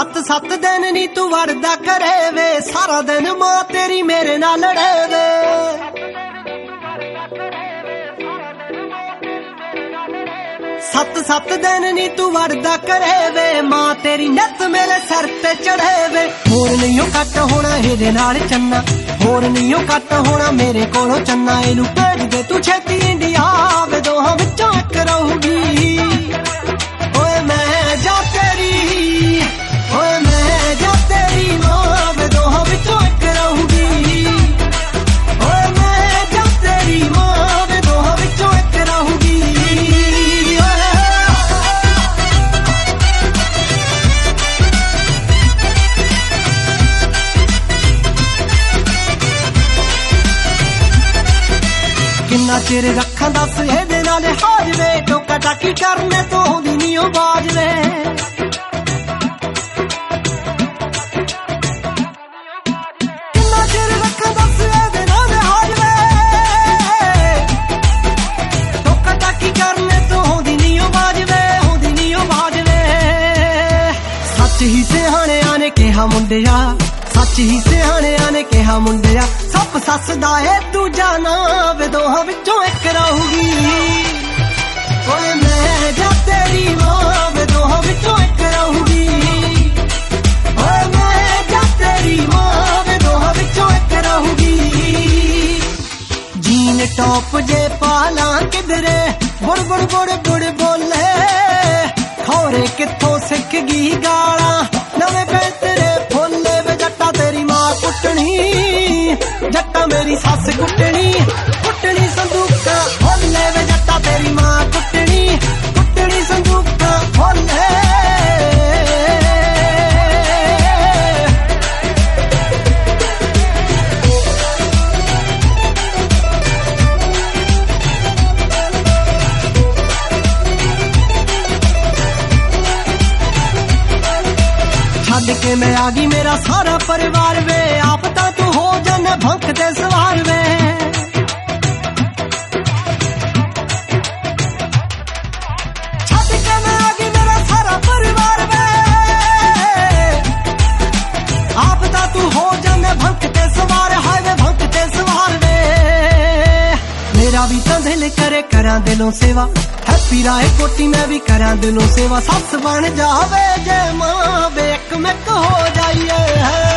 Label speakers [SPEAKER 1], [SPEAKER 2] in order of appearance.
[SPEAKER 1] 7 दिन नी तू वड़दा करे वे, सारा दिन मां तेरी मेरे नाल लड़े वे। 7 दिन नी तू वड़दा करे वे, मां तेरी नित मेरे सर ते चढ़े वे। होर नहीं ओ कट होना एदे नाल चन्ना, होर नहीं ओ कट होना मेरे कोलों चन्ना। इनू भेज दे तू छेती इंडिया वे, दोहां विचों इक रहूगी। ओए मैं जा तेरी, ओए मैं जा तेरी मां वे, दोहां विचों इक रहूगी। ओए मैं जा तेरी मां वे, दोहां विचों इक रहूगी। किन्ना चिर रखा दस एदे नाल हाज वे, टोका टाकी करने तो आउंदी नी ओ बाज वे। किन्ना चिर रखा दस एदे नाल हाज वे, टोका टाकी करने तो आउंदी नी ओ बाज वे, आउंदी नी ओ बाज वे। सच ही सियाणियां ने कहा मुंडिया, सच ही सियाणियां ने कहा मुंडिया। सप सस दा ए दूजा ना वे, दोहां विचों इक रहूगी। ओए मैं जा तेरी मां वे, दोहां विचों इक रहूगी। ओए मैं जा तेरी मां वे, दोहां विचों इक रहूगी। जीन टॉप जे पाला किधरे, बुड़ बुड़ बुड़ बुड़ बोले। खौरे कित्थों सिख गई गाला, नवे पैतरे फुल्ले वे। जट्टा तेरी मां कुटनी, जट्टा मेरी सस कुटनी, कुटनी संदूका होले वे। जट्टा तेरी मां कुटनी, कुटनी संदूका होले। छड्ड के मैं आ गई मेरा सारा परिवार वे, आप तां तू हो जाने भंक ते सवार वे। छड्ड के मैं आ गई मेरा सारा परिवार वे, आप तां तू हो जाने भंक ते सवार। हाय वे भंक ते सवार वे। मेरा भी तां दिल करे करां दिलों सेवा, हैप्पी राय कोटी मैं भी करां दिलों सेवा। सस बन जावे जे मां वे, एक मिक हो जाइए।